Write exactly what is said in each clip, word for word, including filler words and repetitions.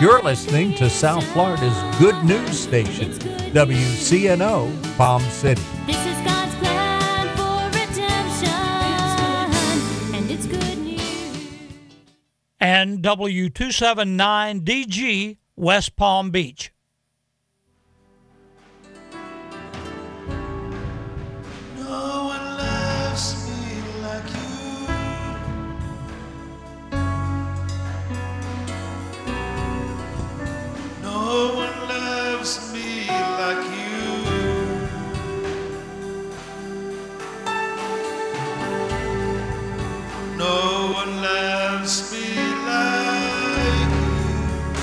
You're listening to South Florida's good news station, W C N O Palm City. This is God's plan for redemption, and it's good news. And W two seventy-nine D G, West Palm Beach. No one loves me like you. No one loves me like you. No one loves me like you.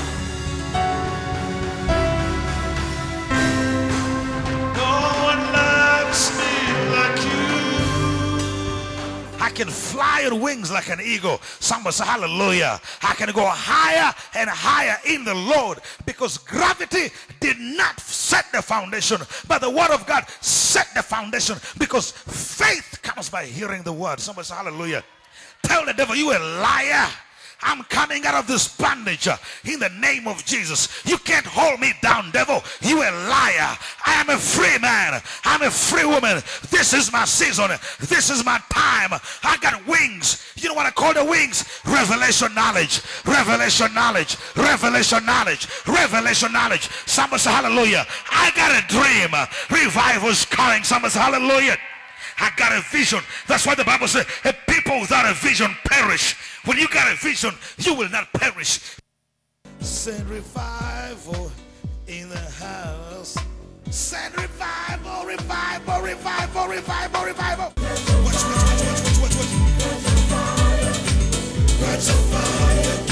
No one loves me like you. I can fly on wings like an eagle. Somebody say hallelujah. I can go higher and higher in the Lord because gravity did not set the foundation, but the word of God set the foundation because faith comes by hearing the word. Somebody say hallelujah. Tell the devil, you a liar. I'm coming out of this bondage uh, in the name of Jesus. You can't hold me down, devil. You a liar. I am a free man. I'm a free woman. This is my season. This is my time. I got wings. You know what I call the wings? Revelation knowledge. Revelation knowledge. Revelation knowledge. Revelation knowledge. Somebody say hallelujah. I got a dream. Revival's coming. Somebody say hallelujah. I got a vision. That's why the Bible says a people without a vision perish. When you got a vision, you will not perish. Send revival in the house. Send revival, revival, revival, revival, revival. Watch, watch, watch, watch, watch, watch. Catch a fire.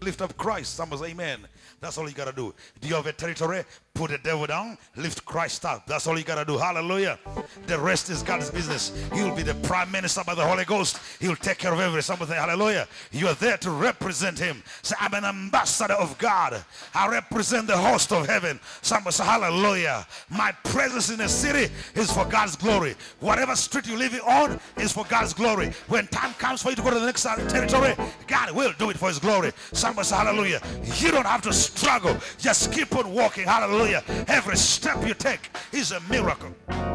lift up Christ. Somebody say amen. That's all you got to do. Do you have a territory? Put the devil down. Lift Christ up. That's all you got to do. Hallelujah. The rest is God's business. He'll be the prime minister by the Holy Ghost. He'll take care of everything. Somebody say hallelujah. You are there to represent him. Say, I'm an ambassador of God. I represent the host of heaven. Somebody say hallelujah. My presence in the city is for God's glory. Whatever street you live on is for God's glory. When time comes for you to go to the next territory, God will do it for his glory. Somebody say hallelujah. You don't have to struggle. Just keep on walking. Hallelujah. Every step you take is a miracle.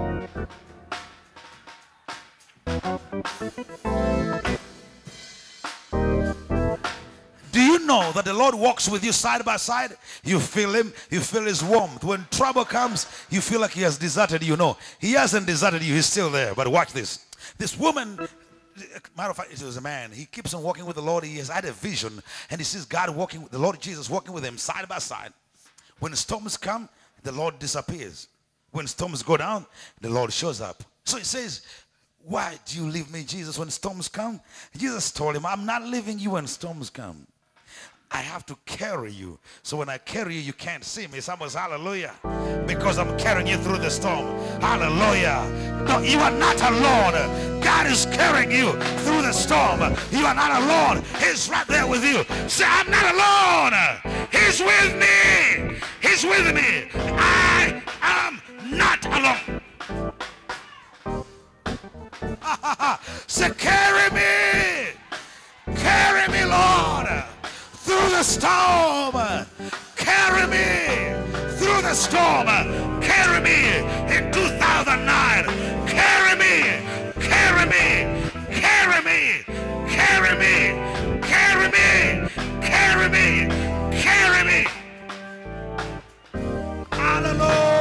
Do you know that the Lord walks with you side by side? You feel him, you feel his warmth. When trouble comes, you feel like he has deserted you. No, he hasn't deserted you, he's still there. But watch this. This woman, matter of fact, it was a man. He keeps on walking with the Lord. He has had a vision, and he sees God walking with the Lord Jesus walking with him side by side. When storms come, the Lord disappears. When storms go down, the Lord shows up. So he says, why do you leave me, Jesus, when storms come? Jesus told him, I'm not leaving you when storms come. I have to carry you. So when I carry you, you can't see me. Someone say hallelujah. Because I'm carrying you through the storm. Hallelujah. No, you are not alone. God is carrying you through the storm. You are not alone. He's right there with you. Say, I'm not alone. He's with me. He's with me. I am not alone. Say, carry me. Carry me, Lord. Through the storm, carry me. Through the storm, carry me. In two thousand nine, carry me, carry me, carry me, carry me, carry me, carry me, carry me. Hallelujah.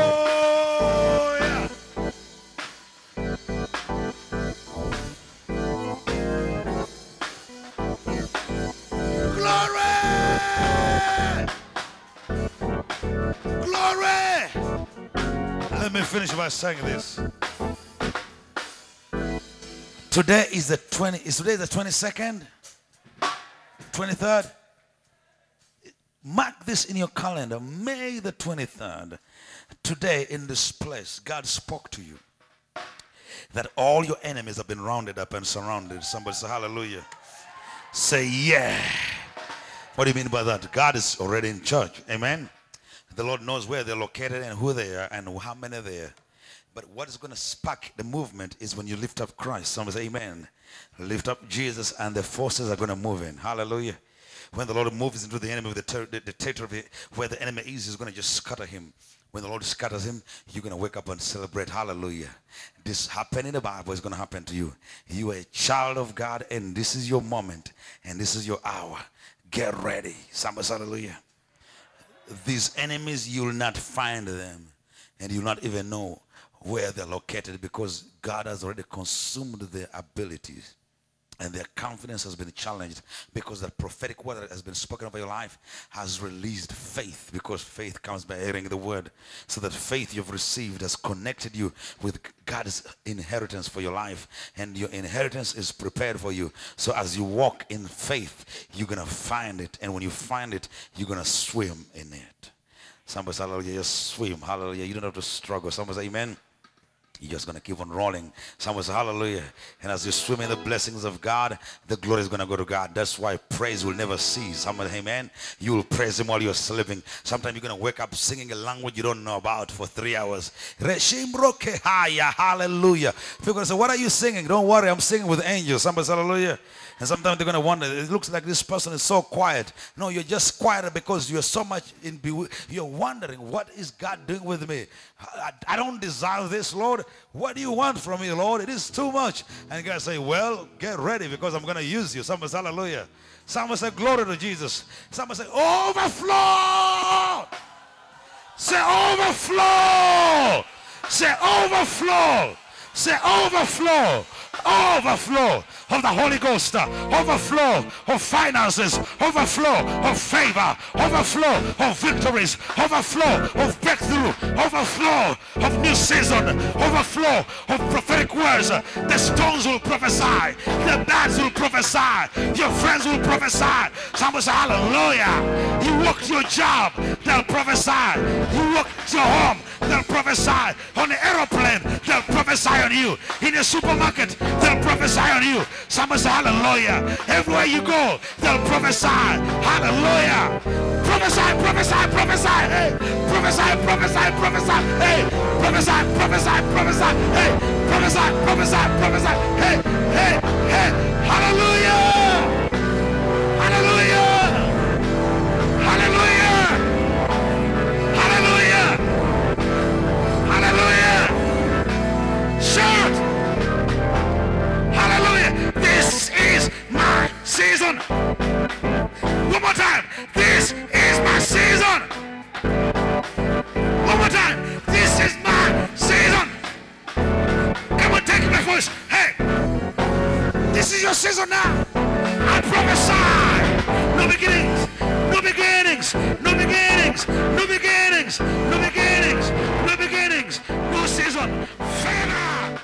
Glory! Let me finish by saying this. Today is the twenty. Is today the twenty-second, twenty-third? Mark this in your calendar. May the twenty-third. Today in this place, God spoke to you that all your enemies have been rounded up and surrounded. Somebody say hallelujah. Say yeah. What do you mean by that? God is already in charge. Amen. The Lord knows where they're located and who they are and how many they are. But what is going to spark the movement is when you lift up Christ. Somebody say amen. Lift up Jesus and the forces are going to move in. Hallelujah. When the Lord moves into the enemy, the, ter the, the territory where the enemy is, he's going to just scatter him. When the Lord scatters him, you're going to wake up and celebrate. Hallelujah. This happened in the Bible is going to happen to you. You are a child of God and this is your moment and this is your hour. Get ready. Somebody say hallelujah. These enemies, you will not find them and you will not even know where they're located because God has already consumed their abilities and their confidence has been challenged because the prophetic word that has been spoken over your life has released faith, because faith comes by hearing the word. So that faith you've received has connected you with God's inheritance for your life, and your inheritance is prepared for you. So as you walk in faith, you're going to find it, and when you find it, you're going to swim in it. Somebody say hallelujah, just swim. Hallelujah. You don't have to struggle. Somebody say amen. You're just going to keep on rolling. Someone say hallelujah. And as you swim in the blessings of God, the glory is going to go to God. That's why praise will never cease. Someone say amen. You will praise him while you're sleeping. Sometimes you're going to wake up singing a language you don't know about for three hours. Hallelujah. People are going to say, what are you singing? Don't worry, I'm singing with angels. Somebody say hallelujah. And sometimes they're going to wonder, it looks like this person is so quiet. No, you're just quiet because you're so much in, you're wondering, what is God doing with me? I, I don't desire this, Lord. What do you want from me, Lord? It is too much. And God say, well, get ready because I'm going to use you. Somebody say hallelujah. Somebody say glory to Jesus. Somebody say overflow. Say overflow. Say overflow. Say overflow. Overflow of the Holy Ghost, overflow of finances, overflow of favor, overflow of victories, overflow of breakthrough, overflow of new season, overflow of prophetic words. The stones will prophesy, the birds will prophesy, your friends will prophesy. Someone say hallelujah. You worked your job, they'll prophesy. You worked your home, they'll prophesy. On the aeroplane, they'll prophesy on you. In the supermarket, they'll prophesy on you. Someone say hallelujah. Everywhere you go, they'll prophesy. Hallelujah. Prophesy, prophesy, prophesy. Hey, prophesy, prophesy, prophesy. Hey, prophesy, prophesy, prophesy. Hey, prophesy, prophesy, prophesy. Hey, hey, hey. Hallelujah. Hallelujah. Hallelujah. Hallelujah. Hallelujah. Shout. Hallelujah. This is my season. One more time. This is my season. One more time. This is my season. Come on, take my voice. Hey, this is your season now. I prophesy. No beginnings. No beginnings. No beginnings. No beginnings. No beginnings. No beginnings. No season. Favor.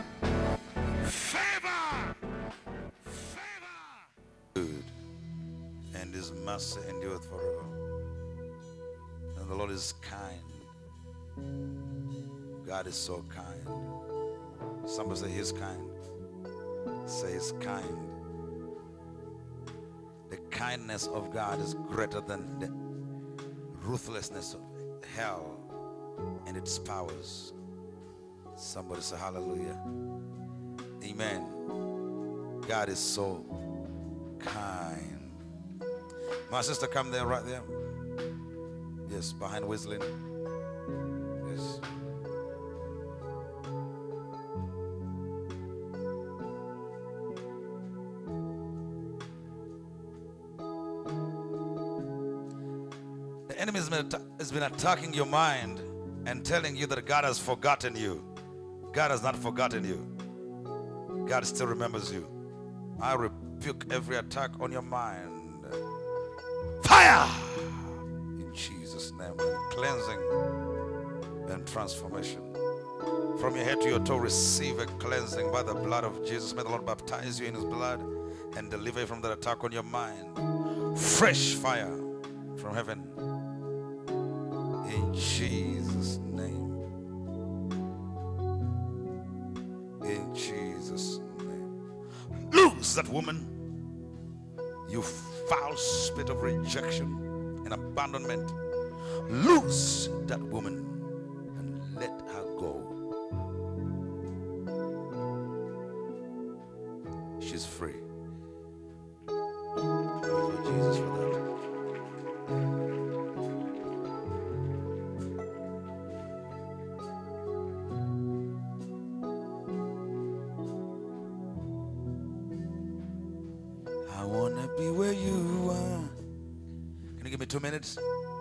Favor. Favor. Good. And his mercy endureth forever. And the Lord is kind. God is so kind. Somebody say he's kind. Say he's kind. The kindness of God is greater than the ruthlessness of hell and its powers. Somebody say hallelujah. Amen. God is so kind. My sister, come there, right there. Yes, behind whistling. Yes. The enemy has been, has been attacking your mind and telling you that God has forgotten you. God has not forgotten you. God still remembers you. I rebuke every attack on your mind. Fire! In Jesus' name. Cleansing and transformation. From your head to your toe, receive a cleansing by the blood of Jesus. May the Lord baptize you in his blood and deliver you from that attack on your mind. Fresh fire from heaven. In Jesus' name. In Jesus' name. Lose that woman. You foul spirit of rejection and abandonment. Lose that woman and let her go. She's free. Glory to Jesus for that. I wanna be where you are. Can you give me two minutes?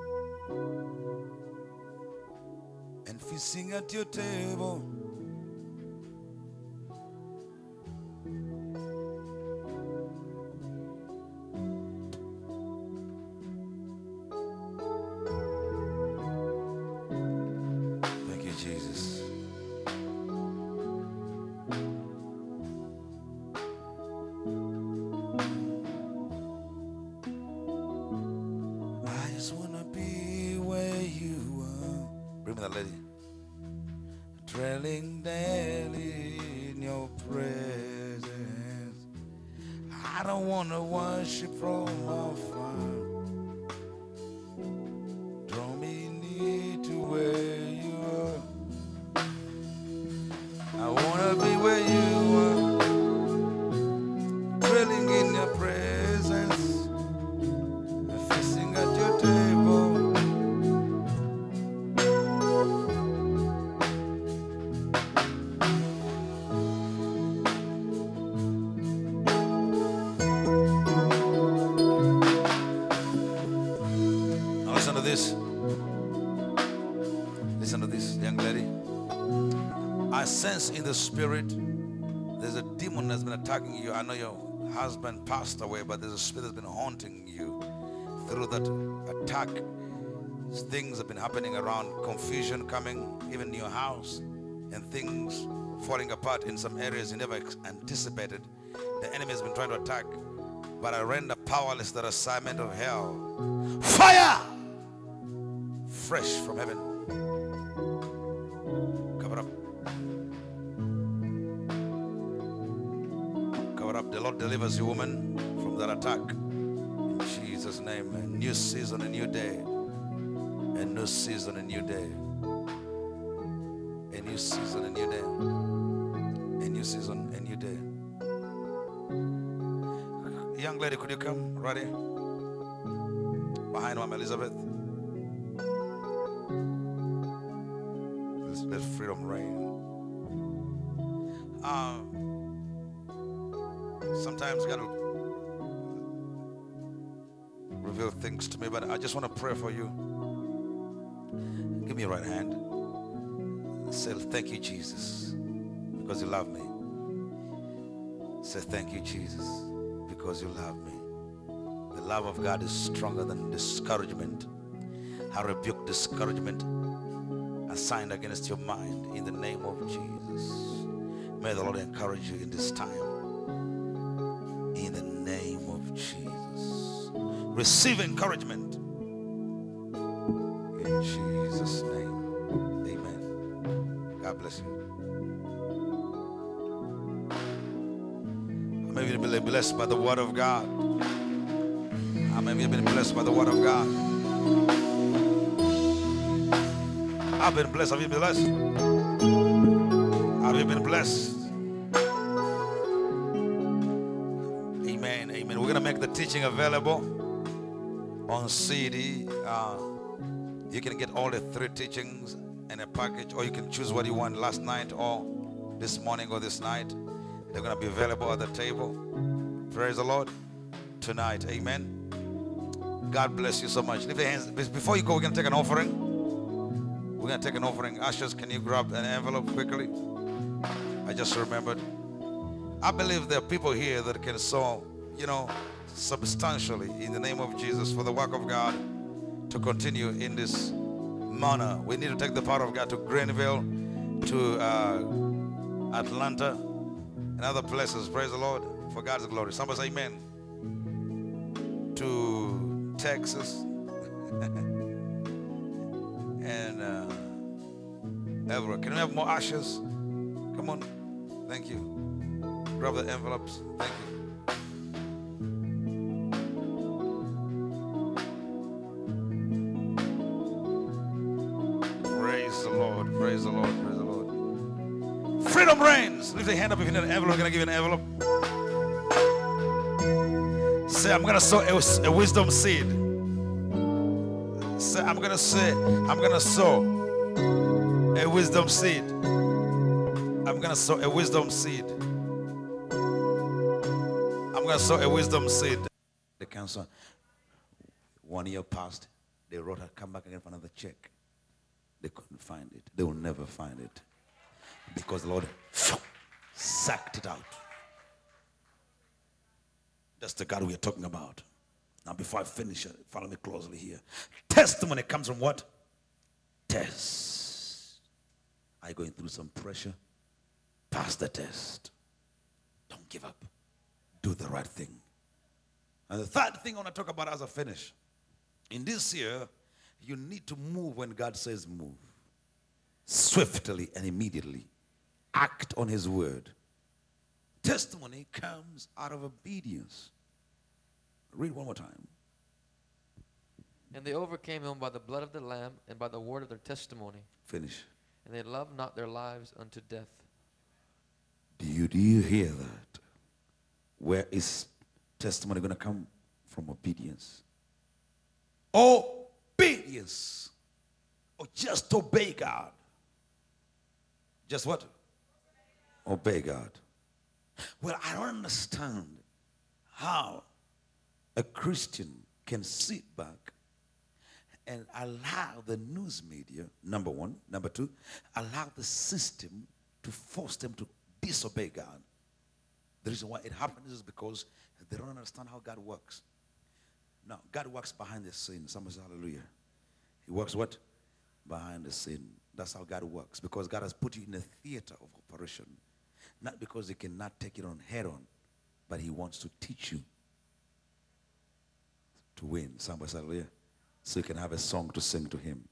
And feasting at your table. Thank you, Jesus. I just wanna be where you are. Bring me that lady. Dwelling daily in your presence. I don't wanna worship from afar. Draw me near to where you are. I wanna be where you are. Dwelling in your presence. Feasting at your table. Now listen to this. Listen to this, young lady. I sense in the spirit There's a demon that's been attacking you. I know your husband passed away, but there's a spirit that's been haunting you through that attack. Things have been happening around, confusion coming even in your house, and things falling apart in some areas you never anticipated. The enemy has been trying to attack, but I render powerless that assignment of hell. Fire! Fresh from heaven. Cover up. Cover up. The Lord delivers you, woman, from that attack. In Jesus' name. A new season, a new day. A new season, a new day. A new season, a new day. A new season, a new day. Young lady, could you come right here? Behind Mama Elizabeth. Let's let freedom reign. Um, sometimes God will reveal things to me, but I just want to pray for you. Give me your right hand. Say, thank you, Jesus, because you love me. Say, thank you, Jesus, because you love me. The love of God is stronger than discouragement. I rebuke discouragement assigned against your mind in the name of Jesus. May the Lord encourage you in this time. In the name of Jesus. Receive encouragement. In Jesus' name. Amen. God bless you. Maybe you've been blessed by the word of God. Maybe you've been blessed by the word of God. I've been blessed. Have you been blessed? Have you been blessed? Amen. Amen. We're going to make the teaching available on C D. Uh, you can get all the three teachings in a package, or you can choose what you want last night or this morning or this night. They're going to be available at the table. Praise the Lord. Tonight. Amen. God bless you so much. Lift your hands. Before you go, we're going to take an offering. We're going to take an offering. Ushers, can you grab an envelope quickly? I just remembered. I believe there are people here that can sow, you know, substantially in the name of Jesus for the work of God to continue in this manner. We need to take the power of God to Greenville, to uh, Atlanta, and other places. Praise the Lord for God's glory. Somebody say amen. To Texas and uh, everywhere. Can we have more ashes? Come on. Thank you. Grab the envelopes. Thank you. Praise the Lord. Praise the Lord. Praise the Lord. Freedom reigns. Lift your hand up if you need an envelope. I'm going to give you an envelope. Say, I'm going to sow a, a wisdom seed. Say, I'm going to say, I'm going to sow a wisdom seed. I'm going to sow a wisdom seed. I'm going to sow a wisdom seed. The cancer, one year passed, they wrote her, come back again for another check. They couldn't find it. They will never find it. Because the Lord sacked it out. That's the God we are talking about. Now, before I finish it, follow me closely here. Testimony comes from what? Test. Are you going through some pressure? Pass the test. Don't give up. Do the right thing. And the third thing I want to talk about as I finish. In this year, you need to move when God says move. Swiftly and immediately. Act on his word. Testimony comes out of obedience. Read one more time. And they overcame him by the blood of the Lamb and by the word of their testimony. Finish. And they loved not their lives unto death. Do you, do you hear that? Where is testimony going to come? From obedience. Obedience. Or just obey God. Just what? Obey God. Well, I don't understand how a Christian can sit back and allow the news media, number one. Number two, allow the system to force them to disobey God. The reason why it happens is because they don't understand how God works. Now, God works behind the scene. Somebody say hallelujah. He works what? Behind the scene. That's how God works. Because God has put you in a theater of operation. Not because he cannot take it on head on, but he wants to teach you to win. Somebody say hallelujah. So you can have a song to sing to him.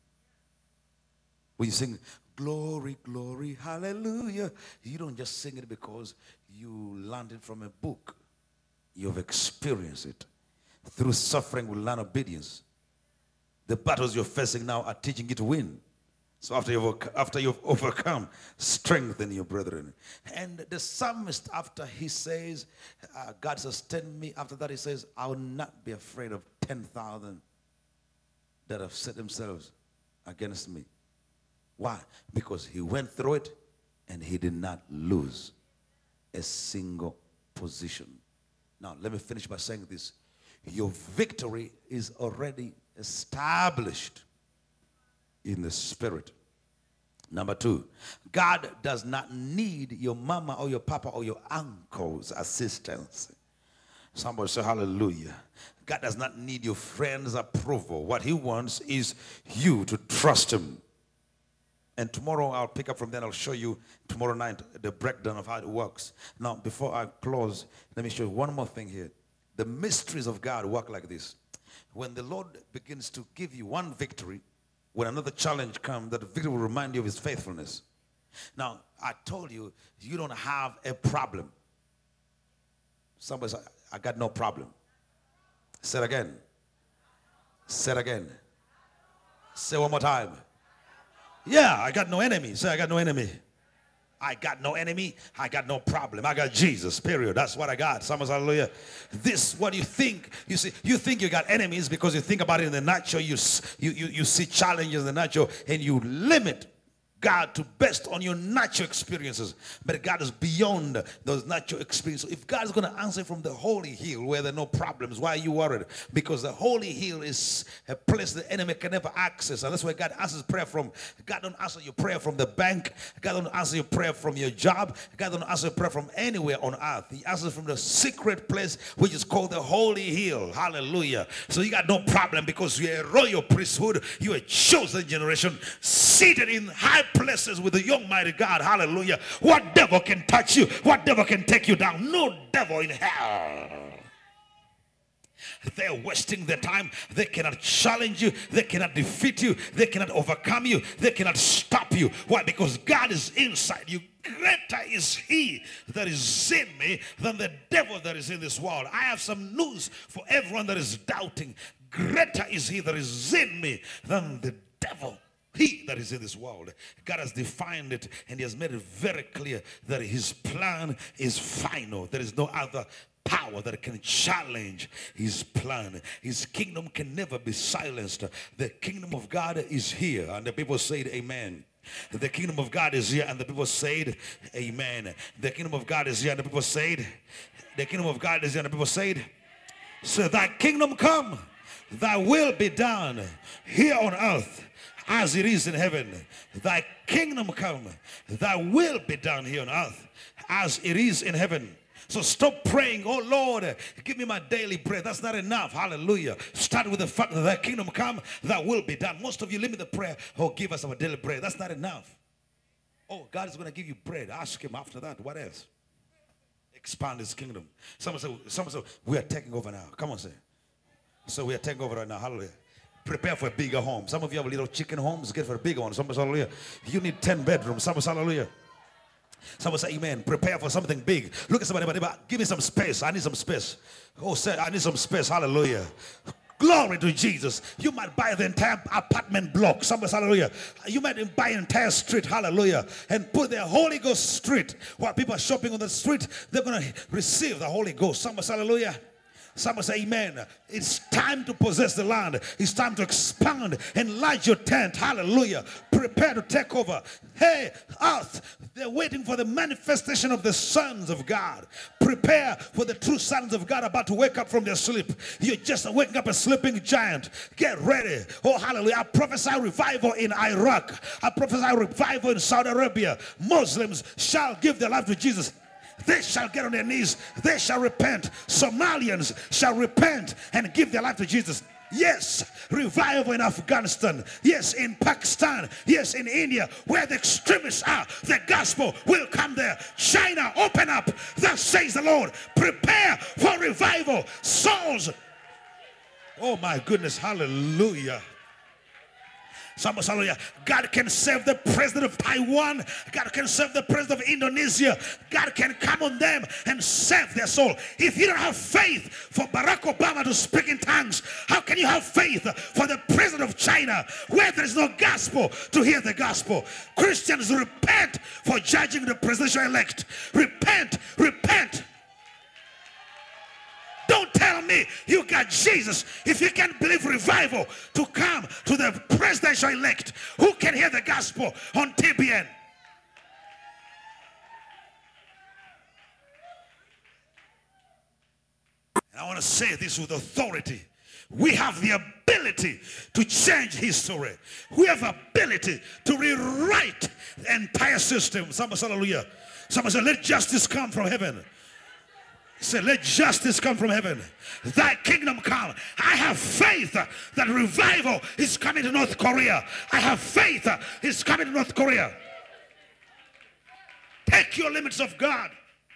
When you sing, glory, glory, hallelujah, you don't just sing it because you learned it from a book. You've experienced it. Through suffering will learn obedience. The battles you're facing now are teaching you to win. So after you've, after you've overcome, strengthen your brethren. And the psalmist, after he says, uh, God sustained me, after that he says, I will not be afraid of ten thousand that have set themselves against me. Why? Because he went through it and he did not lose a single position. Now, let me finish by saying this. Your victory is already established in the spirit. Number two, God does not need your mama or your papa or your uncle's assistance. Somebody say hallelujah. God does not need your friend's approval. What he wants is you to trust him. And tomorrow I'll pick up from there. I'll show you tomorrow night the breakdown of how it works. Now, before I close, let me show you one more thing here. The mysteries of God work like this. When the Lord begins to give you one victory, when another challenge comes, that victory will remind you of his faithfulness. Now, I told you, you don't have a problem. Somebody said, I got no problem. Say it again. Say it again. Say one more time. Yeah, I got no enemy. Say, I got no enemy. I got no enemy. I got no problem. I got Jesus, period. That's what I got. Somebody, hallelujah. This, what you think, you see, you think you got enemies because you think about it in the natural. You, you, you, you see challenges in the natural and you limit God to based on your natural experiences. But God is beyond those natural experiences. If God is going to answer from the holy hill where there are no problems, why are you worried? Because the holy hill is a place the enemy can never access. And that's where God answers prayer from. God don't answer your prayer from the bank. God don't answer your prayer from your job. God don't answer your prayer from anywhere on earth. He answers from the secret place which is called the holy hill. Hallelujah. So you got no problem because you're a royal priesthood. You're a chosen generation seated in high places with the young mighty God. Hallelujah. What devil can touch you? What devil can take you down? No devil in hell. They're wasting their time. They cannot challenge you. They cannot defeat you. They cannot overcome you. They cannot stop you. Why? Because God is inside you. Greater is he that is in me than the devil that is in this world. I have some news for everyone that is doubting. Greater is he that is in me than the devil. He that is in this world. God has defined it and he has made it very clear that his plan is final. There is no other power that can challenge his plan. His kingdom can never be silenced. The kingdom of God is here. And the people said amen. The kingdom of God is here. And the people said amen. The kingdom of God is here. And the people said, the kingdom of God is here. And the people said, so thy kingdom come, thy will be done here on earth as it is in heaven. Thy kingdom come, thy will be done here on earth as it is in heaven. So stop praying, oh Lord, give me my daily bread. That's not enough. Hallelujah. Start with the fact that thy kingdom come, thy will be done. Most of you limit the prayer, oh, give us our daily bread. That's not enough. Oh, God is going to give you bread. Ask him after that. What else? Expand his kingdom. Someone say, someone say, we are taking over now. Come on, say. So we are taking over right now. Hallelujah. Prepare for a bigger home. Some of you have little chicken homes. Get for a bigger one. Somebody say hallelujah. You need ten bedrooms. Somebody say hallelujah. Somebody say amen. Prepare for something big. Look at somebody. Give me some space. I need some space. Oh, say I need some space. Hallelujah. Glory to Jesus. You might buy the entire apartment block. Somebody say hallelujah. You might buy an entire street. Hallelujah. And put the Holy Ghost street. While people are shopping on the street, they're going to receive the Holy Ghost. Somebody say hallelujah. Someone say amen. It's time to possess the land. It's time to expand. Enlarge your tent. Hallelujah. Prepare to take over. Hey, earth, they're waiting for the manifestation of the sons of God. Prepare for the true sons of God about to wake up from their sleep. You're just waking up a sleeping giant. Get ready. Oh, hallelujah. I prophesy revival in Iraq. I prophesy revival in Saudi Arabia. Muslims shall give their life to Jesus. They shall get on their knees. They shall repent. Somalians shall repent and give their life to Jesus. Yes, revival in Afghanistan. Yes, in Pakistan. Yes, in India, where the extremists are. The gospel will come there. China, open up. Thus says the Lord. Prepare for revival. Souls. Oh my goodness, hallelujah. Somebody, hallelujah. God can save the president of Taiwan. God can save the president of Indonesia. God can come on them and save their soul. If you don't have faith for Barack Obama to speak in tongues, how can you have faith for the president of China where there is no gospel to hear the gospel? Christians, repent for judging the presidential elect. Repent, repent. Don't tell me you got Jesus if you can't believe revival to come to the presidential elect who can hear the gospel on T B N. And I want to say this with authority. We have the ability to change history. We have the ability to rewrite the entire system. Somebody say hallelujah. Somebody say, let justice come from heaven. Say, let justice come from heaven. Thy kingdom come. I have faith that revival is coming to North Korea. I have faith it's coming to North Korea. Take your limits of God.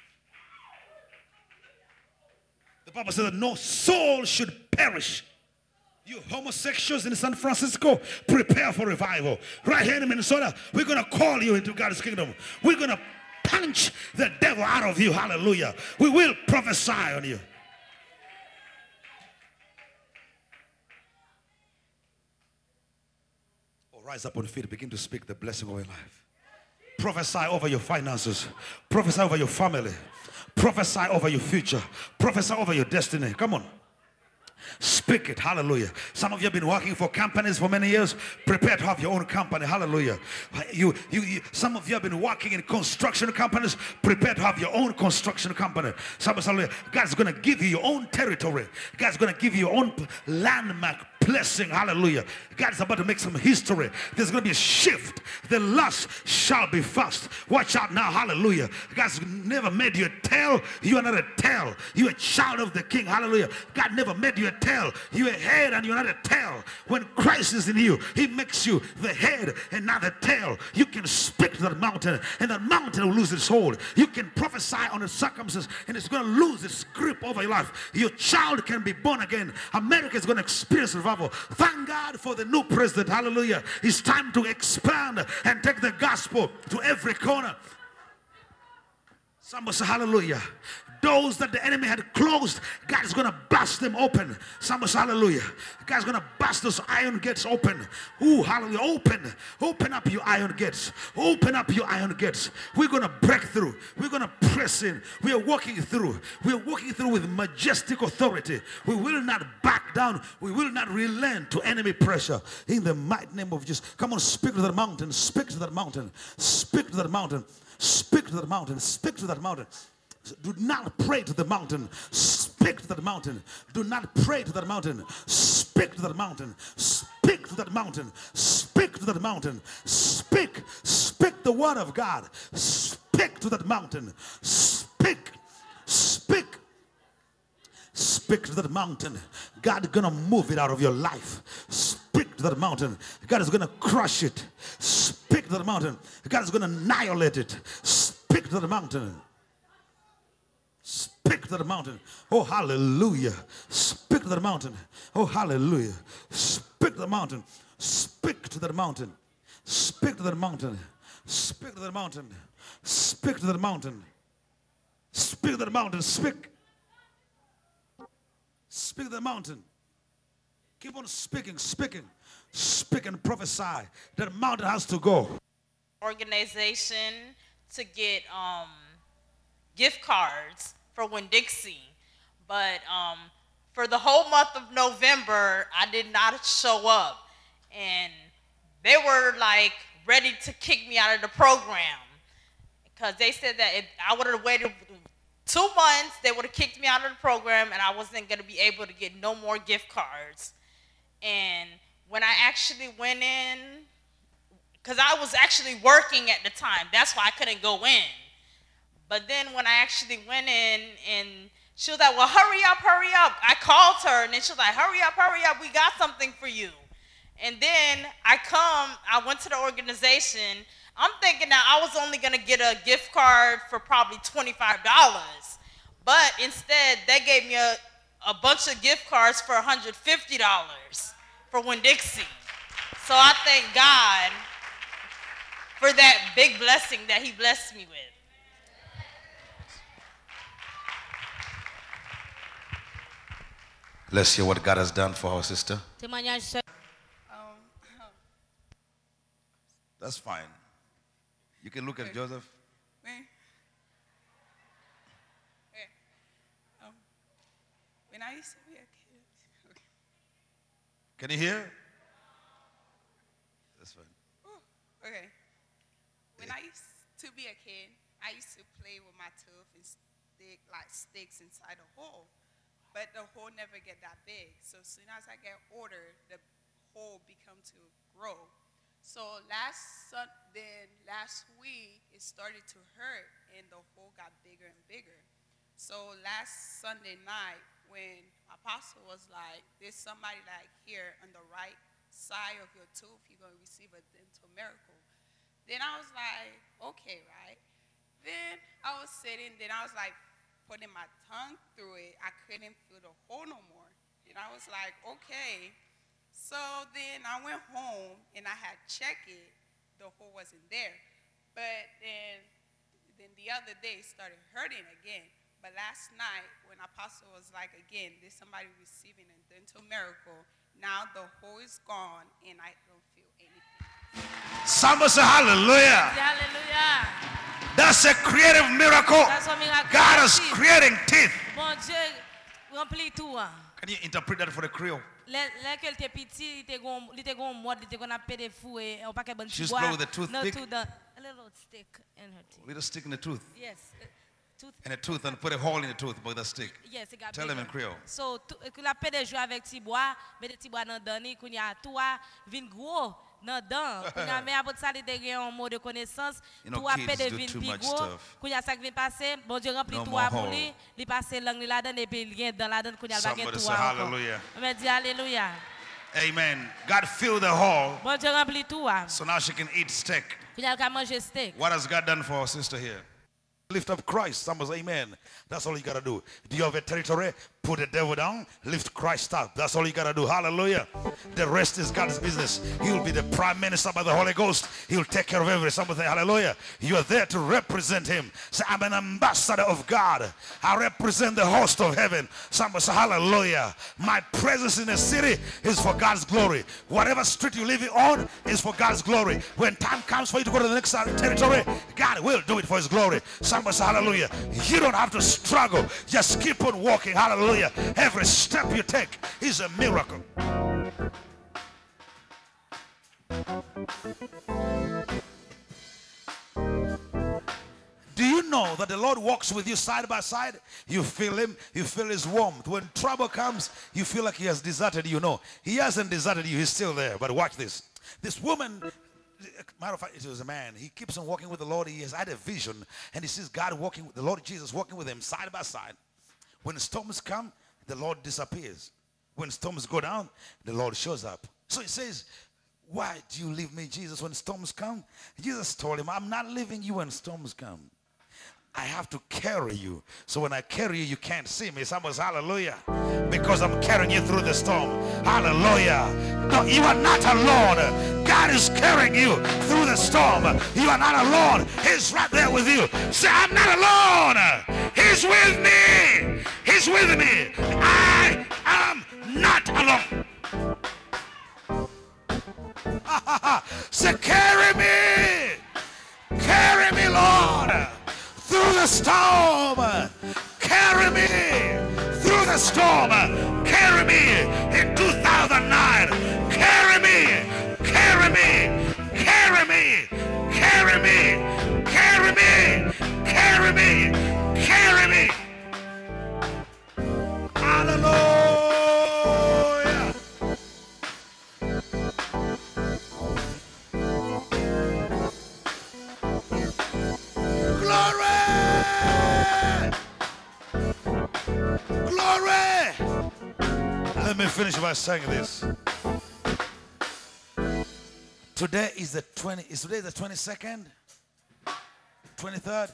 The Bible says that no soul should perish. You homosexuals in San Francisco, prepare for revival. Right here in Minnesota, we're going to call you into God's kingdom. We're going to punch the devil out of you. Hallelujah. We will prophesy on you. Oh, rise up on feet. Begin to speak the blessing of your life. Prophesy over your finances. Prophesy over your family. Prophesy over your future. Prophesy over your destiny. Come on. Speak it. Hallelujah. Some of you have been working for companies for many years. Prepare to have your own company. Hallelujah. You, you, you, some of you have been working in construction companies. Prepare to have your own construction company. Somebody, God's going to give you your own territory. God's going to give you your own landmark blessing. Hallelujah. God is about to make some history. There's going to be a shift. The last shall be first. Watch out now. Hallelujah. God's never made you a tail. You are not a tail. You're a child of the King. Hallelujah. God never made you a tail. You're a head and you're not a tail. When Christ is in you, he makes you the head and not the tail. You can speak to that mountain and that mountain will lose its hold. You can prophesy on the circumstances and it's going to lose its grip over your life. Your child can be born again. America is going to experience revival. Thank God for the new president. Hallelujah. It's time to expand and take the gospel to every corner. Somebody say hallelujah. Doors that the enemy had closed, God is going to bust them open. Somebody say hallelujah. God's going to bust those iron gates open. Ooh, hallelujah. Open. Open up your iron gates. Open up your iron gates. We're going to break through. We're going to press in. We are walking through. We are walking through with majestic authority. We will not back down. We will not relent to enemy pressure. In the mighty name of Jesus. Come on, speak to that mountain. Speak to that mountain. Speak to that mountain. Speak to that mountain. Speak to that mountain. Do not pray to the mountain. Speak to that mountain. Do not pray to that mountain. Speak to that mountain. Speak to that mountain. Speak to that mountain. Speak. Speak the word of God. Speak to that mountain. Speak. Speak. Speak to that mountain. God is going to move it out of your life. Speak to that mountain. God is going to crush it. Speak to that mountain. God is going to annihilate it. Speak to that mountain. Speak to the mountain. Oh, hallelujah. Speak to the mountain. Oh, hallelujah. Speak to the mountain. Speak to the mountain. Speak to the mountain. Speak to the mountain. Speak to the mountain. Speak to the mountain. Speak. Speak to the mountain. Keep on speaking, speaking. Speak and prophesy. That mountain has to go. Organization to get um gift cards for Winn-Dixie, but um, for the whole month of November, I did not show up, and they were like ready to kick me out of the program because they said that if I would have waited two months, they would have kicked me out of the program, and I wasn't going to be able to get no more gift cards. And when I actually went in, because I was actually working at the time, that's why I couldn't go in. But then when I actually went in and she was like, well, hurry up, hurry up. I called her and then she was like, hurry up, hurry up. We got something for you. And then I come, I went to the organization. I'm thinking that I was only going to get a gift card for probably twenty-five dollars. But instead, they gave me a, a bunch of gift cards for one hundred fifty dollars for Winn-Dixie. So I thank God for that big blessing that he blessed me with. Let's hear what God has done for our sister. Témoignage. That's fine. You can look at Joseph. When, um, when I used to be a kid. Okay. Can you hear? That's fine. Ooh, okay. When I used to be a kid, I used to play with my tooth and stick like sticks inside a hole. But the hole never get that big. So as soon as I get older, the hole become to grow. So last sun, then last week it started to hurt and the hole got bigger and bigger. So last Sunday night when Apostle was like, there's somebody like here on the right side of your tooth, you're gonna receive a dental miracle. Then I was like, okay, right? Then I was sitting, then I was like putting my tongue through it. I couldn't feel the hole no more. And I was like, okay. So then I went home and I had checked it. The hole wasn't there. But then, then the other day it started hurting again. But last night when Apostle was like, again, there's somebody receiving a dental miracle. Now the hole is gone and I don't feel anything. Somebody say hallelujah. Hallelujah. That's a creative miracle. That's what miracle. God is creating teeth. Bon Dieu remplit tout. Can you interpret that for the Creole? Lè que était petit, il était gon, il était gon mode, il était gon appelé des fous et on pas que bon She petit used to play bois. with a toothpick? No, to the, a little stick in her teeth. Little stick in the tooth. Yes. uh, Tooth. In a tooth and put a hole in the tooth with a stick. Yes, it got Tell them in bigger. Creole. So, il a pédé jouer avec petit bois, mais des petits bois dans dani, qu'on y a toi, vin gros dans dent. Qu'on y a mais après ça, il était un mot de connaissance. You know, Toi kids pédé do vin too pi much gros. stuff. Qu'on y a ça qui vient passer, bon Dieu remplit No tout more pour hole. lui, il passe langue là dedans et puis il vient dans la dent qu'on y a le baguette Somebody tout say encore. hallelujah. On me dit alléluia. Amen. God filled the hole Bon Dieu remplit tout. so now she can eat steak. Qu'on y a qu'à manger steak. What has God done for our sister here? Lift up Christ. Somebody say amen. That's all you got to do. Do you have a territory? Put the devil down. Lift Christ up. That's all you got to do. Hallelujah. The rest is God's business. He'll be the prime minister by the Holy Ghost. He'll take care of everything. Somebody say hallelujah. You are there to represent him. Say, I'm an ambassador of God. I represent the host of heaven. Somebody say hallelujah. My presence in the city is for God's glory. Whatever street you live on is for God's glory. When time comes for you to go to the next territory, God will do it for his glory. Somebody say hallelujah. You don't have to struggle. Just keep on walking. Hallelujah. Every step you take is a miracle. Do you know that the Lord walks with you side by side? You feel him, you feel his warmth. When trouble comes, you feel like he has deserted you. No, he hasn't deserted you, he's still there. But watch this. This woman, matter of fact, it was a man. He keeps on walking with the Lord. He has had a vision, and he sees God walking with the Lord Jesus walking with him side by side. When storms come, the Lord disappears. When storms go down, the Lord shows up. So he says, why do you leave me, Jesus, when storms come? Jesus told him, I'm not leaving you when storms come. I have to carry you. So when I carry you, you can't see me. Someone say hallelujah. Because I'm carrying you through the storm. Hallelujah. No, you are not alone. God is carrying you through the storm. You are not alone. He's right there with you. Say, I'm not alone. He's with me. He's with me. I am not alone. Say, carry me. Carry me, Lord. Through the storm, carry me through the storm, carry me in two thousand nine, carry me, carry me, carry me, carry me, carry me, carry me, carry me. Hallelujah. Glory. Let me finish by saying this. Today is the twenty. Is today the twenty-second, twenty-third?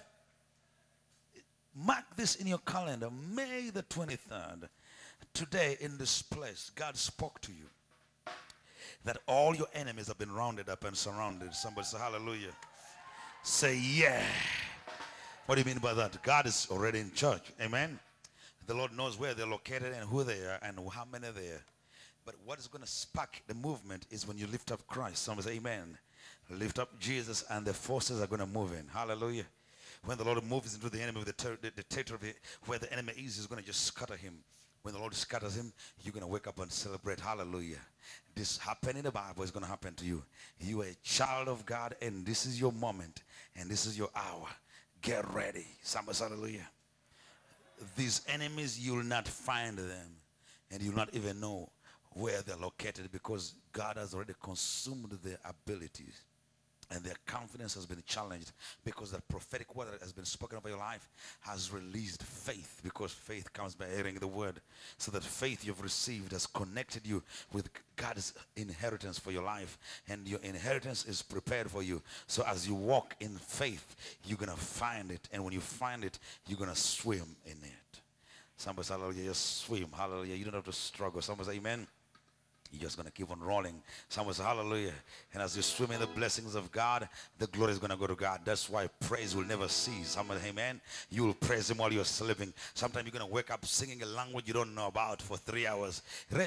Mark this in your calendar. May the twenty-third. Today in this place, God spoke to you that all your enemies have been rounded up and surrounded. Somebody say hallelujah. Say yeah. What do you mean by that? God is already in charge. Amen. The Lord knows where they're located and who they are and how many they are. But what is going to spark the movement is when you lift up Christ. Somebody say amen. Lift up Jesus and the forces are going to move in. Hallelujah. When the Lord moves into the enemy, the, ter the, the territory where the enemy is, he's going to just scatter him. When the Lord scatters him, you're going to wake up and celebrate. Hallelujah. This happened in the Bible is going to happen to you. You are a child of God, and this is your moment, and this is your hour. Get ready. Somebody say hallelujah. These enemies, you will not find them, and you will not even know where they're located, because God has already consumed their abilities. And their confidence has been challenged, because the prophetic word that has been spoken over your life has released faith, because faith comes by hearing the word. So that faith you've received has connected you with God's inheritance for your life, and your inheritance is prepared for you. So as you walk in faith, you're going to find it, and when you find it, you're going to swim in it. Somebody say hallelujah, just swim. Hallelujah. You don't have to struggle. Somebody say amen. You're just going to keep on rolling. Someone say hallelujah. And as you swim in the blessings of God, the glory is going to go to God. That's why praise will never cease. Someone say amen. You will praise him while you're sleeping. Sometimes you're going to wake up singing a language you don't know about for three hours.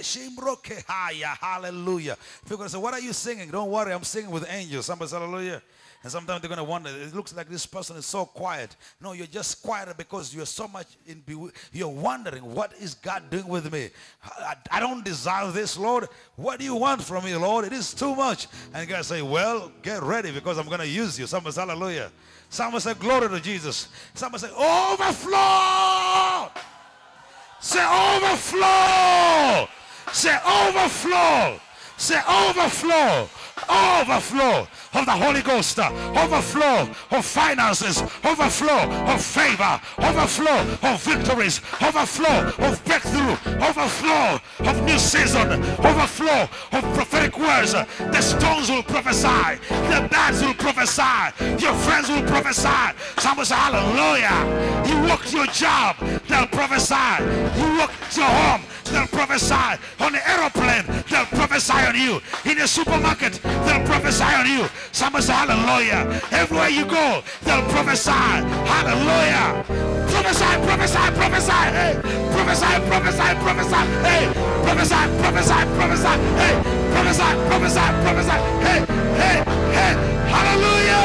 Hallelujah. People say, what are you singing? Don't worry, I'm singing with angels. Somebody say hallelujah. And sometimes they're going to wonder, it looks like this person is so quiet. No, you're just quiet because you're so much in, you're wondering, what is God doing with me? I, I don't deserve this, Lord. What do you want from me, Lord? It is too much. And God say, well, get ready, because I'm going to use you. Someone say hallelujah. Someone say glory to Jesus. Someone say overflow. Say overflow. Say overflow. Say overflow. Overflow of the Holy Ghost, overflow of finances, overflow of favor, overflow of victories, overflow of breakthrough, overflow of new season, overflow of prophetic words. The stones will prophesy, the birds will prophesy, your friends will prophesy. Someone say hallelujah. You work your job, they'll prophesy. You work your home, they'll prophesy. On the aeroplane, they'll prophesy on you. In the supermarket, they'll prophesy on you. Somebody say hallelujah. Everywhere you go, they'll prophesy. Hallelujah. Prophesy, prophesy, prophesy. Hey, prophesy, prophesy, prophesy. Hey, prophesy, prophesy, prophesy. Hey, prophesy, prophesy, prophesy. Hey, hey, hey. Hallelujah.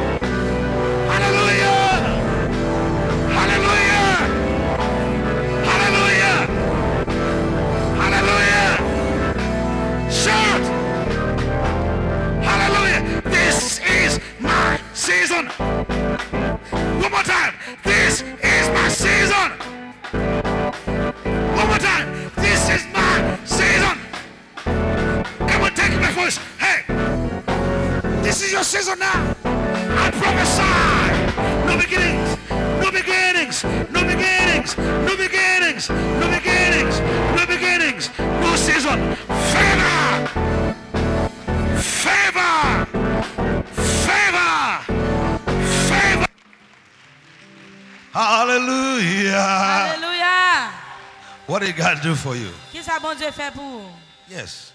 Hallelujah. Hallelujah. Hallelujah. Hallelujah. Shout. Hallelujah. This is my season. One more time. This is my season. One more time. This is my season. Come on, take my voice. Hey, this is your season now. I prophesy. No beginnings. No beginnings. No beginnings. No beginnings. No beginnings. No beginnings. No season. Favor. Favor. Favor. Favor. Hallelujah. Alléluia. What did God do for you? Qu'est-ce que bon Dieu fait pour vous? Yes.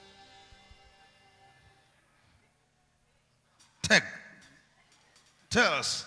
Take. Tell us.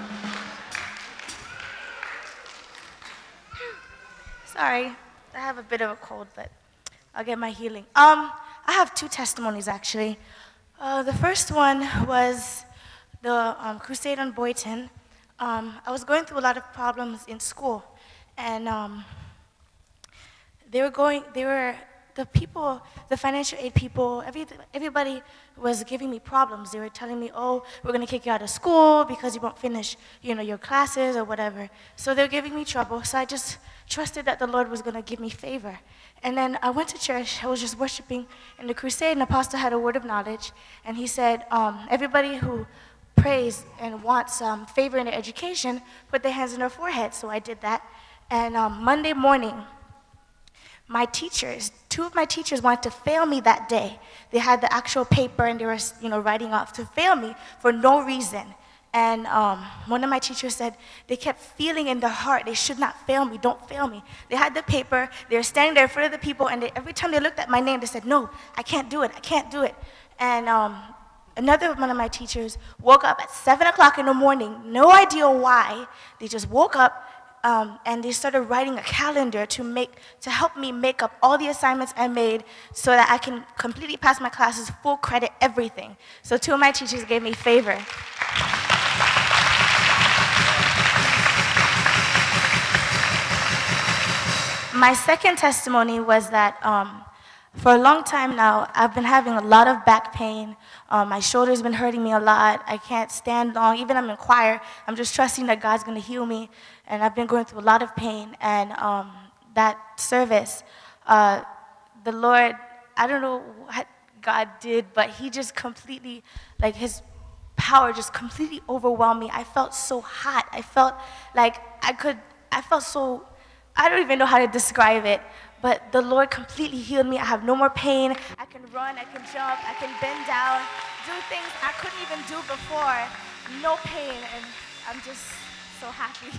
Sorry, I have a bit of a cold, but I'll get my healing. Um, I have two testimonies actually. Uh, the first one was the um, crusade on Boyton. Um, I was going through a lot of problems in school, and um, they were going. They were the people, the financial aid people. Every, everybody was giving me problems. They were telling me, "Oh, we're going to kick you out of school because you won't finish, you know, your classes or whatever." So they were giving me trouble. So I just trusted that the Lord was going to give me favor. And then I went to church. I was just worshiping in the crusade, and the pastor had a word of knowledge, and he said, um, "Everybody who prays and wants um, favor in their education, put their hands on their forehead." So I did that. And um, Monday morning, my teachers, two of my teachers wanted to fail me that day. They had the actual paper and they were, you know, writing off to fail me for no reason. And um, one of my teachers said they kept feeling in their heart, they should not fail me, don't fail me. They had the paper, they were standing there in front of the people, and they, every time they looked at my name, they said, no, I can't do it, I can't do it. And um, another one of my teachers woke up at seven o'clock in the morning, no idea why. They just woke up um, and they started writing a calendar to, make, to help me make up all the assignments I made so that I can completely pass my classes, full credit, everything. So two of my teachers gave me favor. My second testimony was that um, for a long time now, I've been having a lot of back pain. Um, my shoulder's been hurting me a lot. I can't stand long. Even I'm in choir, I'm just trusting that God's going to heal me. And I've been going through a lot of pain. And um, that service, uh, the Lord, I don't know what God did, but he just completely, like his power just completely overwhelmed me. I felt so hot. I felt like I could, I felt so, I don't even know how to describe it, but the Lord completely healed me. I have no more pain. I can run, I can jump, I can bend down, do things I couldn't even do before. No pain, and I'm just so happy.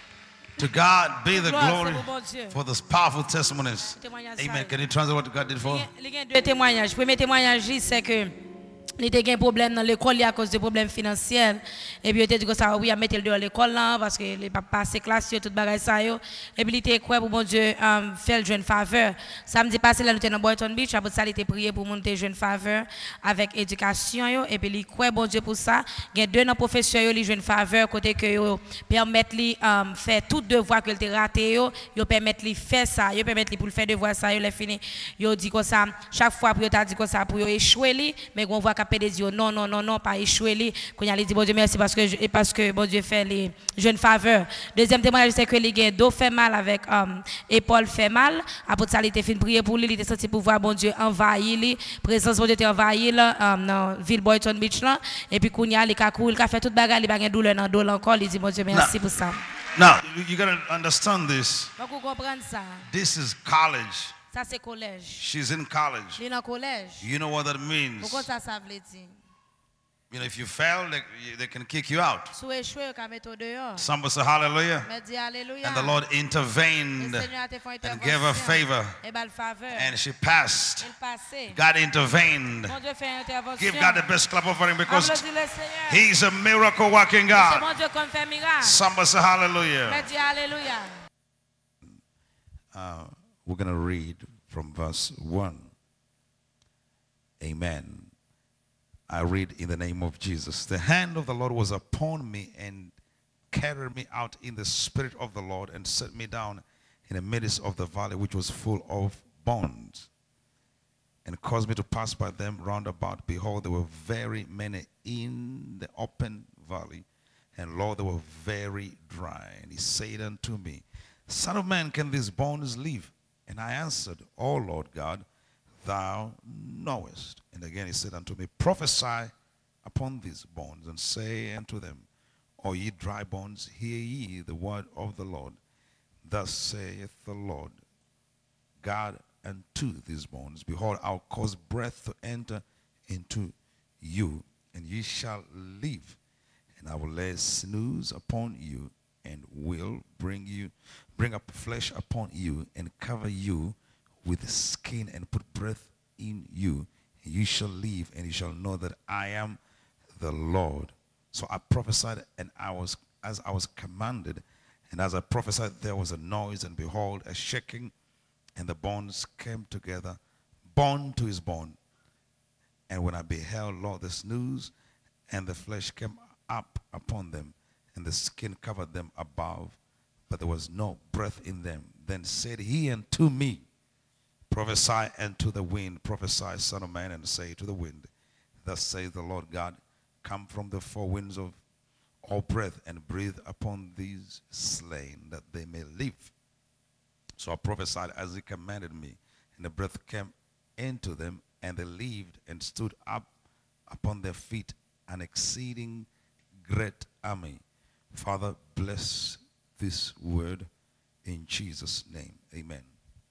To God be the Gloire glory c'est pour bon Dieu. for those powerful testimonies. Témoignage Amen. ça. Can you translate what God did for? Il y a deux témoignages. Premier témoignage, c'est que il était un problème dans l'école à cause de problèmes financiers. Et puis il était dit que ça, oui, à mettre le dehors l'école là parce que les pas passer classe tout bagage ça yo. Et puis il était quoi pour bon Dieu um, faire le jeune faveur. Samedi passé là nous étions dans Boynton Beach, après ça il était prié pour monter jeune faveur avec éducation yo. Et puis il quoi bon Dieu pour ça. Il y a deux dans professeur yo les jeune faveur côté que yo permettre lui um, faire tout devoir que il était raté yo, yo permettre lui faire ça, yo permettre lui pour le faire devoir ça yo les fini. Yo dit comme ça chaque fois pour yo t'a dit comme ça pour yo échouer lui, mais on voit P D dit non non non non pas échouer li qu'on a dit bon Dieu merci parce que je, parce que bon Dieu fait les jeunes faveurs. Deuxième témoignage c'est que les dos fait mal avec um, épaule fait mal après ça il était fin prier pour lui il était senti pouvoir bon Dieu envahir lui présence bon Dieu était envahi là um, dans ville Boynton Beach là et puis qu'on y a les kakou il a fait toute bagarre il pas gain douleur dans dos encore il dit bon Dieu merci pour ça. Now you got to understand this. Faut comprendre ça. This is college. Ça c'est collège. She's in college. Il est dans collège. You know what that means. Pourquoi ça ça veut dire? You know, if you fail, they, they can kick you out. Sous échouer ka mettre dehors. Somebody say hallelujah. Mais dis alléluia. And the Lord intervened and gave her favor. And she passed. God intervened. Give God the best clap offering because He's a miracle working God. Somebody say hallelujah. Uh, we're going to read from verse one. Amen. I read in the name of Jesus. The hand of the Lord was upon me and carried me out in the spirit of the Lord and set me down in the midst of the valley which was full of bones and caused me to pass by them round about. Behold, there were very many in the open valley, and Lord, they were very dry. And he said unto me, Son of man, can these bones live? And I answered, O Lord God, thou knowest. And again he said unto me, Prophesy upon these bones, and say unto them, O ye dry bones, hear ye the word of the Lord. Thus saith the Lord God unto these bones, Behold, I'll cause breath to enter into you, and ye shall live. And I will lay sinews upon you, and will bring you, bring up flesh upon you, and cover you with skin, and put breath in you. And you shall live, and you shall know that I am the Lord. So I prophesied, and I was as I was commanded. And as I prophesied, there was a noise, and behold, a shaking, and the bones came together, bone to his bone. And when I beheld, Lord, the snooze, and the flesh came up upon them, and the skin covered them above, but there was no breath in them. Then said he unto me, Prophesy unto the wind, prophesy, son of man, and say to the wind, Thus saith the Lord God, Come from the four winds of all breath, and breathe upon these slain, that they may live. So I prophesied as he commanded me, and the breath came into them, and they lived, and stood up upon their feet, an exceeding great army. Father, bless this word in Jesus' name. Amen.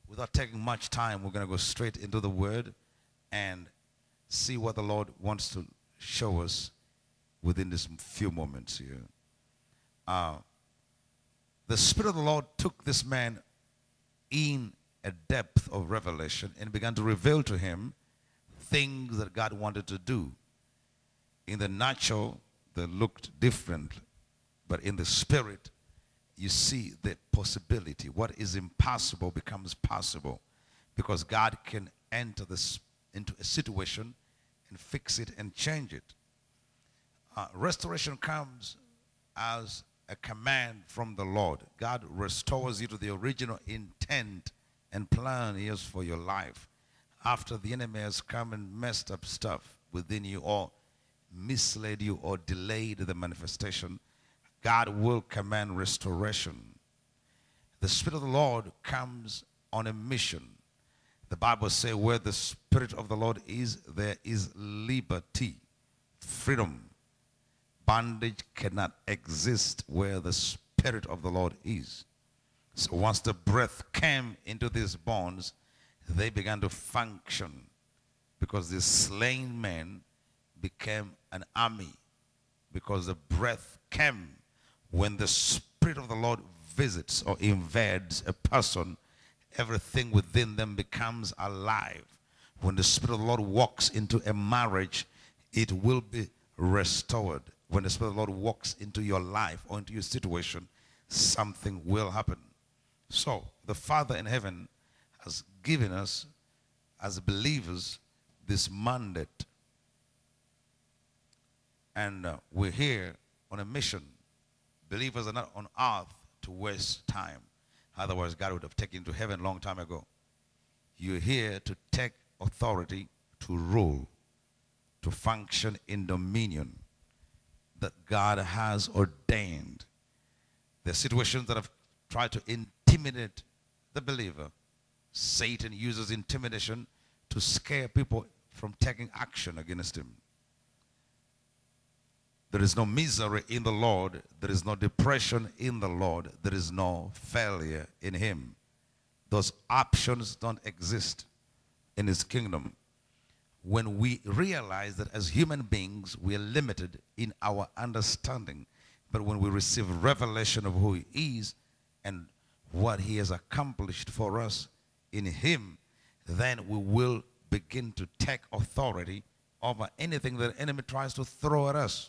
without taking much time, we're going to go straight into the Word and see what the Lord wants to show us within these few moments here. Uh, the Spirit of the Lord took this man in a depth of revelation and began to reveal to him things that God wanted to do. In the natural, they looked different, but in the Spirit, you see the possibility. What is impossible becomes possible because God can enter this into a situation and fix it and change it. Uh, restoration comes as a command from the Lord. God restores you to the original intent and plan He has for your life. After the enemy has come and messed up stuff within you or misled you or delayed the manifestation, God will command restoration. The Spirit of the Lord comes on a mission. The Bible says where the Spirit of the Lord is, there is liberty, freedom. Bondage cannot exist where the Spirit of the Lord is. So once the breath came into these bones, they began to function because the slain man became an army because the breath came. When the Spirit of the Lord visits or invades a person, everything within them becomes alive. When the Spirit of the Lord walks into a marriage, it will be restored. When the Spirit of the Lord walks into your life or into your situation, something will happen. So, the Father in heaven has given us, as believers, this mandate. And uh, we're here on a mission. Believers are not on earth to waste time. Otherwise, God would have taken you to heaven a long time ago. You're here to take authority, to rule, to function in dominion that God has ordained. There are situations that have tried to intimidate the believer. Satan uses intimidation to scare people from taking action against him. There is no misery in the Lord. There is no depression in the Lord. There is no failure in Him. Those options don't exist in His kingdom. When we realize that as human beings, we are limited in our understanding, but when we receive revelation of who He is and what He has accomplished for us in Him, then we will begin to take authority over anything that the enemy tries to throw at us.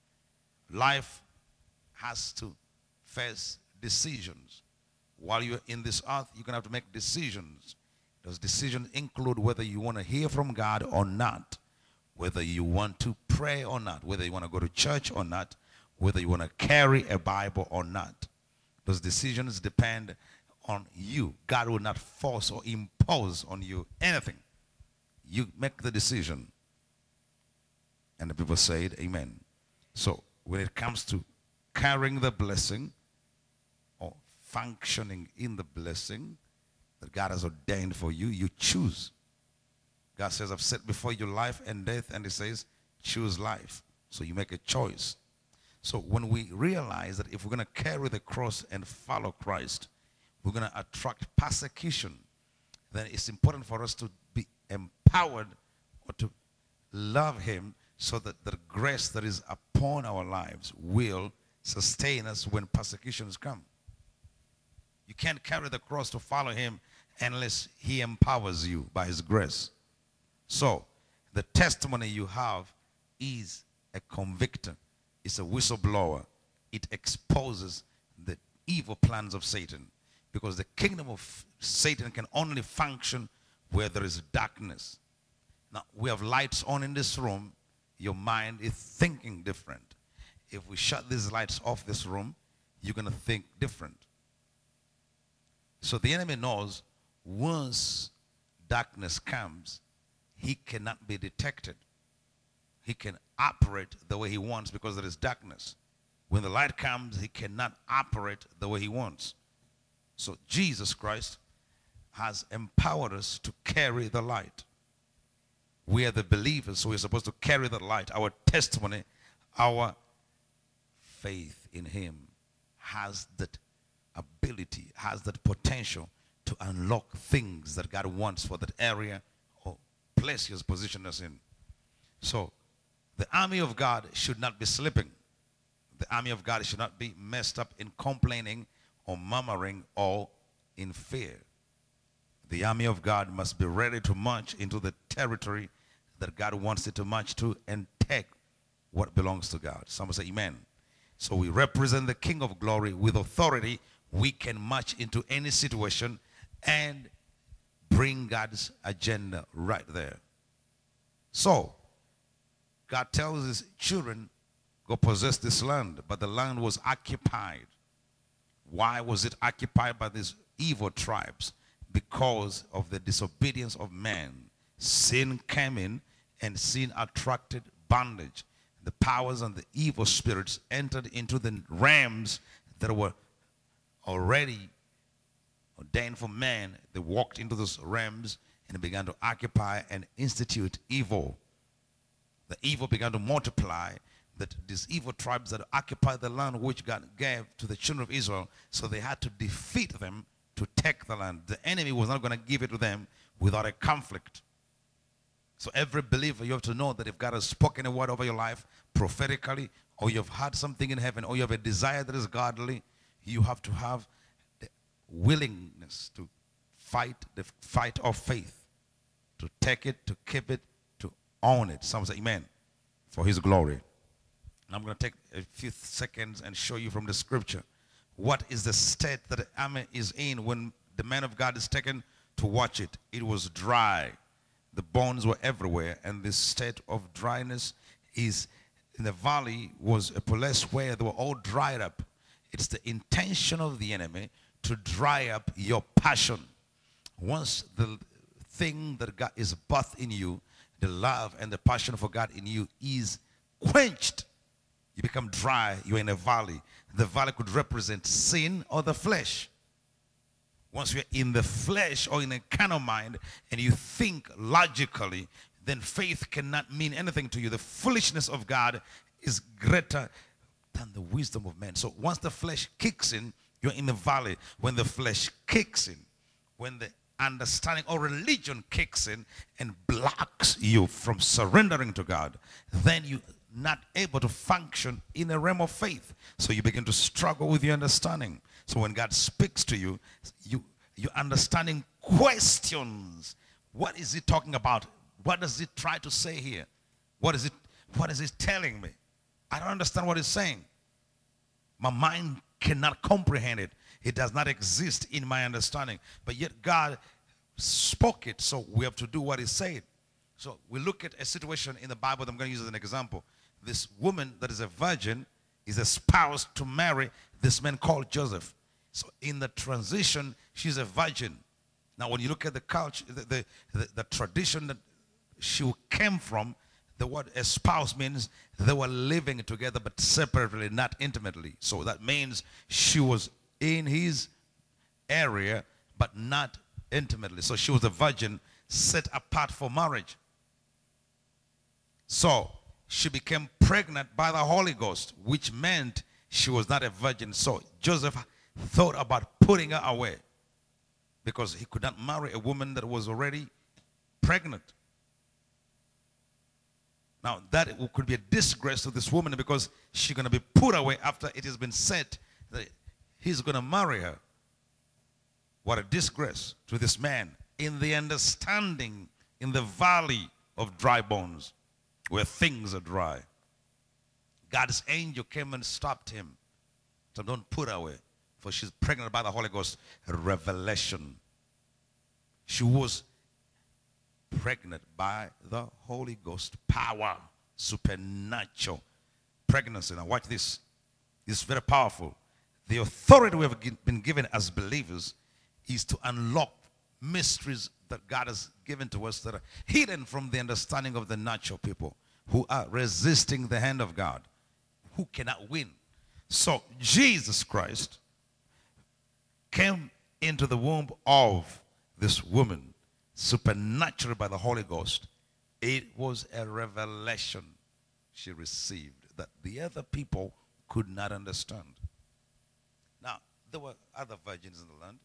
Life has to face decisions. While you're in this earth, you're going to have to make decisions. Those decisions include whether you want to hear from God or not, whether you want to pray or not, whether you want to go to church or not, whether you want to carry a Bible or not. Those decisions depend on you. God will not force or impose on you anything. You make the decision. And the people said, amen. So, when it comes to carrying the blessing or functioning in the blessing that God has ordained for you, you choose. God says, I've set before you life and death, and He says, choose life. So you make a choice. So when we realize that if we're going to carry the cross and follow Christ, we're going to attract persecution, then it's important for us to be empowered or to love Him so that the grace that is upon our lives will sustain us when persecutions come. You can't carry the cross to follow Him unless He empowers you by His grace. So, the testimony you have is a convictor. It's a whistleblower. It exposes the evil plans of Satan. Because the kingdom of Satan can only function where there is darkness. Now, we have lights on in this room. Your mind is thinking different. If we shut these lights off this room, you're going to think different. So the enemy knows once darkness comes, he cannot be detected. He can operate the way he wants because there is darkness. When the light comes, he cannot operate the way he wants. So Jesus Christ has empowered us to carry the light. We are the believers, so we're supposed to carry the light. Our testimony, our faith in Him has that ability, has that potential to unlock things that God wants for that area or place He has positioned us in. So the army of God should not be sleeping. The army of God should not be messed up in complaining or murmuring or in fear. The army of God must be ready to march into the territory that God wants it to march to and take what belongs to God. Someone say amen. So we represent the King of Glory with authority. We can march into any situation and bring God's agenda right there. So God tells his children, go possess this land. But the land was occupied. Why was it occupied by these evil tribes? Because of the disobedience of man. Sin came in and sin attracted bondage. The powers and the evil spirits entered into the realms that were already ordained for man. They walked into those realms and began to occupy and institute evil. The evil began to multiply. That these evil tribes that occupied the land which God gave to the children of Israel, so they had to defeat them to take the land. The enemy was not going to give it to them without a conflict. So every believer, you have to know that if God has spoken a word over your life prophetically, or you've had something in heaven, or you have a desire that is godly, you have to have the willingness to fight the fight of faith, to take it, to keep it, to own it. Someone say amen, for his glory. And I'm going to take a few seconds and show you from the scripture what is the state that the army is in when the man of God is taken to watch it. It was dry. The bones were everywhere, and this state of dryness is in the valley was a place where they were all dried up. It's the intention of the enemy to dry up your passion. Once the thing that God is birthed in you, the love and the passion for God in you is quenched, you become dry, you're in a valley. The valley could represent sin or the flesh. Once you're in the flesh or in a carnal mind and you think logically, then faith cannot mean anything to you. The foolishness of God is greater than the wisdom of man. So once the flesh kicks in, you're in the valley. When the flesh kicks in, when the understanding or religion kicks in and blocks you from surrendering to God, then you're not able to function in a realm of faith. So you begin to struggle with your understanding. So when God speaks to you, you your understanding questions. What is he talking about? What does he try to say here? What is it? What is he telling me? I don't understand what he's saying. My mind cannot comprehend it. It does not exist in my understanding. But yet God spoke it, so we have to do what he said. So we look at a situation in the Bible that I'm going to use as an example. This woman that is a virgin is espoused to marry this man called Joseph. So in the transition, she's a virgin. Now when you look at the culture, the, the, the, the tradition that she came from, the word espouse means they were living together but separately, not intimately. So that means she was in his area but not intimately. So she was a virgin set apart for marriage. So she became pregnant by the Holy Ghost, which meant she was not a virgin. So Joseph thought about putting her away because he could not marry a woman that was already pregnant. Now that could be a disgrace to this woman because she's going to be put away after it has been said that he's going to marry her. What a disgrace to this man in the understanding in the valley of dry bones where things are dry. God's angel came and stopped him. So don't put her away, for she's pregnant by the Holy Ghost. A revelation. She was pregnant by the Holy Ghost power, supernatural pregnancy. Now watch this. This is very powerful. The authority we have been given as believers is to unlock mysteries that God has given to us that are hidden from the understanding of the natural people who are resisting the hand of God, who cannot win. So Jesus Christ came into the womb of this woman supernaturally by the Holy Ghost. It was a revelation she received that the other people could not understand. Now, there were other virgins in the land.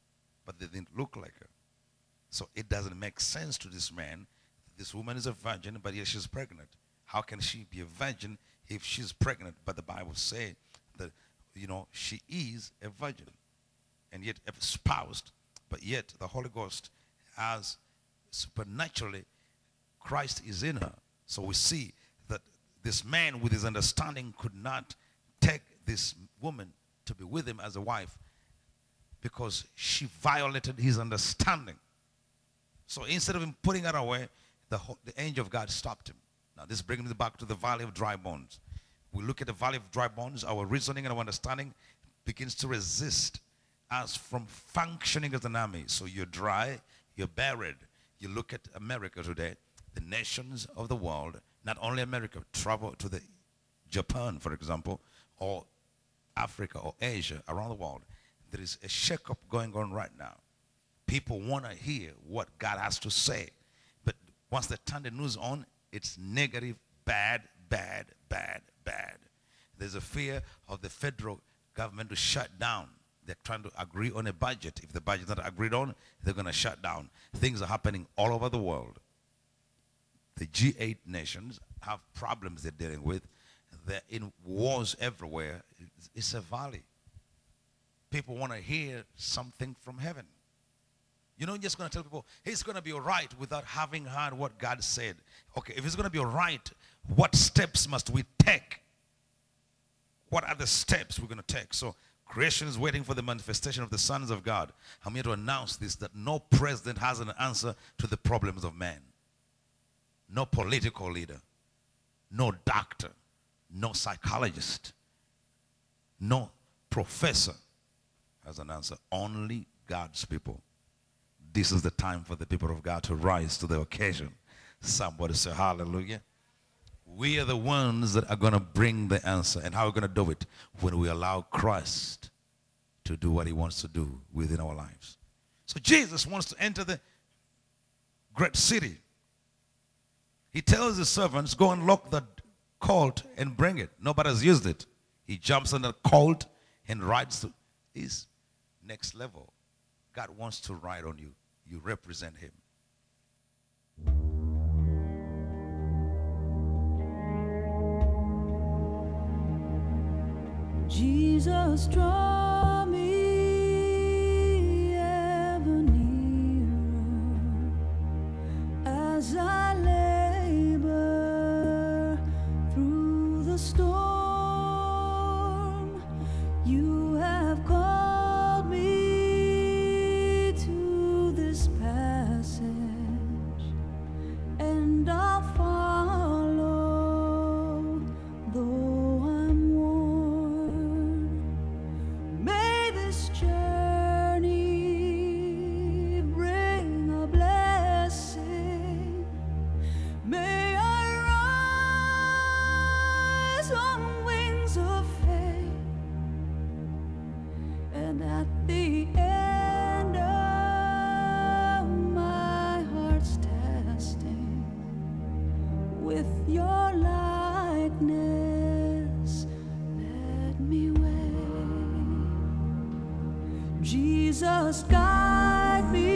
but they didn't look like her. So it doesn't make sense to this man. This woman is a virgin, but yet she's pregnant. How can she be a virgin if she's pregnant? But the Bible says that, you know, she is a virgin, and yet espoused, but yet the Holy Ghost has supernaturally, Christ is in her. So we see that this man with his understanding could not take this woman to be with him as a wife because she violated his understanding. So instead of him putting her away, the, the angel of God stopped him. Now this brings me back to the valley of dry bones. We look at the valley of dry bones, our reasoning and our understanding begins to resist us from functioning as an army. So you're dry, you're buried. You look at America today, the nations of the world, not only America, travel to the Japan, for example, or Africa or Asia, around the world. There is a shakeup going on right now. People want to hear what God has to say. But once they turn the news on, it's negative, bad, bad, bad, bad. There's a fear of the federal government to shut down. They're trying to agree on a budget. If the budget is not agreed on, they're going to shut down. Things are happening all over the world. The G eight nations have problems they're dealing with. They're in wars everywhere. It's, it's a valley. People want to hear something from heaven. You're not just going to tell people, hey, it's going to be all right without having heard what God said. Okay, if it's going to be all right, what steps must we take? What are the steps we're going to take? So creation is waiting for the manifestation of the sons of God. I'm here to announce this, that no president has an answer to the problems of man. No political leader, no doctor, no psychologist, no professor has an answer. Only God's people. This is the time for the people of God to rise to the occasion. Somebody say hallelujah. We are the ones that are going to bring the answer. And how are we going to do it? When we allow Christ to do what he wants to do within our lives. So Jesus wants to enter the great city. He tells his servants, go and lock the colt and bring it. Nobody has used it. He jumps on the colt and rides to his next level. God wants to ride on you. You represent him. Jesus, draw me ever nearer as I labor through the storm. You have called me to this passage, and I'll follow though I'm worn. May this journey bring a blessing. May I rise on wings of faith, and at the end of my heart's testing, with your likeness, let me weigh. Jesus, guide me